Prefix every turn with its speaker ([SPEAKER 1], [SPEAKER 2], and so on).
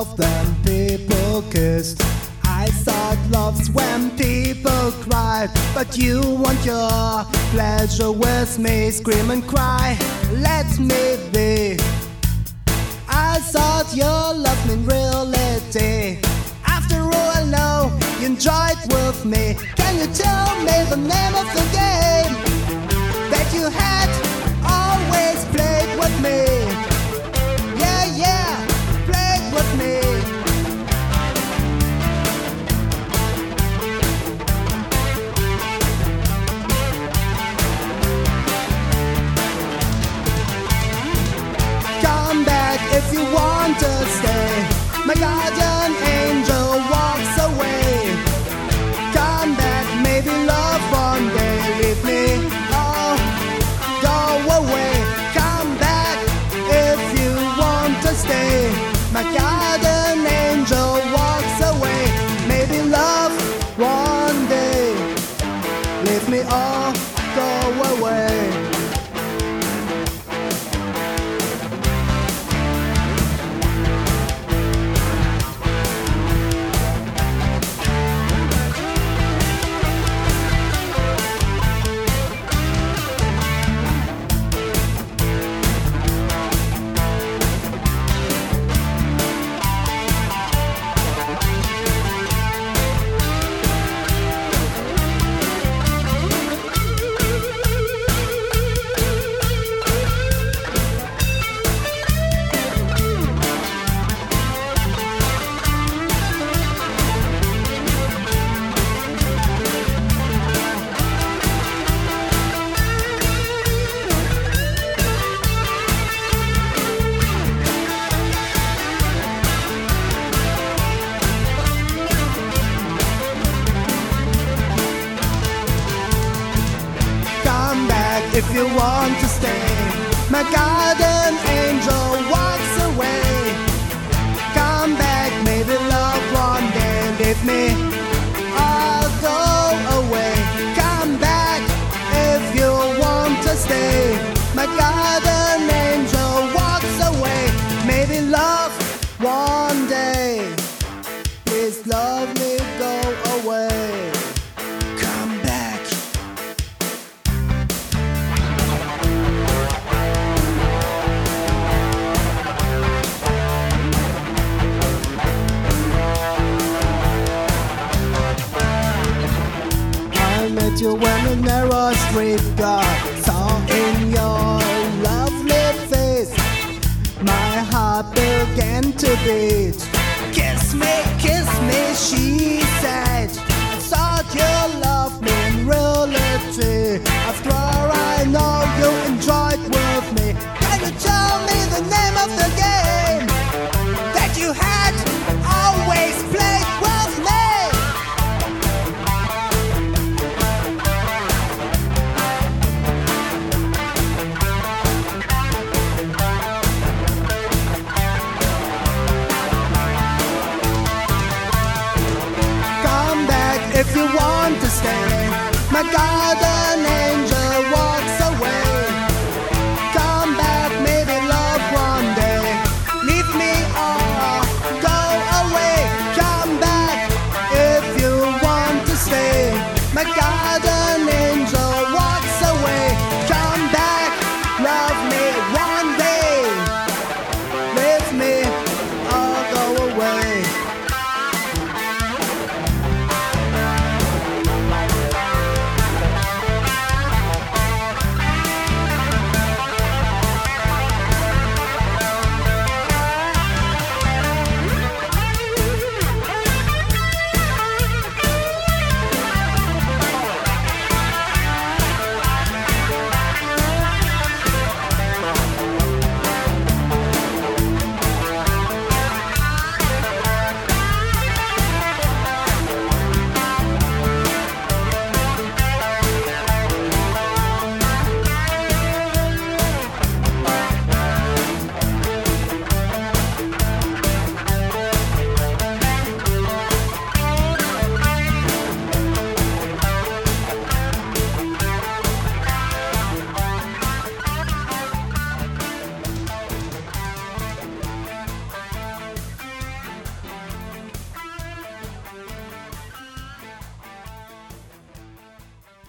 [SPEAKER 1] love when people kissed. I thought love's when people cried, but you want your pleasure with me. Scream and cry, let me be. I thought your love meant reality. After all I know, you enjoyed with me. Can you tell me the name of the game that you had always played with me? Yeah, yeah, played with me. Come back if you want to stay. My guardian angel walks away. Come back, maybe love one day. Leave me, oh, go away. Come back if you want to stay. My guardian angel walks away. Maybe love one day. Leave me, oh, go away. If you want to stay, my guardian angel walks away. Come back, maybe love one day. Leave me, I'll go away. Come back if you want to stay. My guardian angel walks away. Maybe love one day. Please love me, go away. Come back. Met you when a narrow street got saw in your lovely face. My heart began to beat. Kiss me, she said. I thought you loved me in reality. After all I know you enjoyed with me. Can you tell me the name of the game that you had always played with me? If you want to stay, my God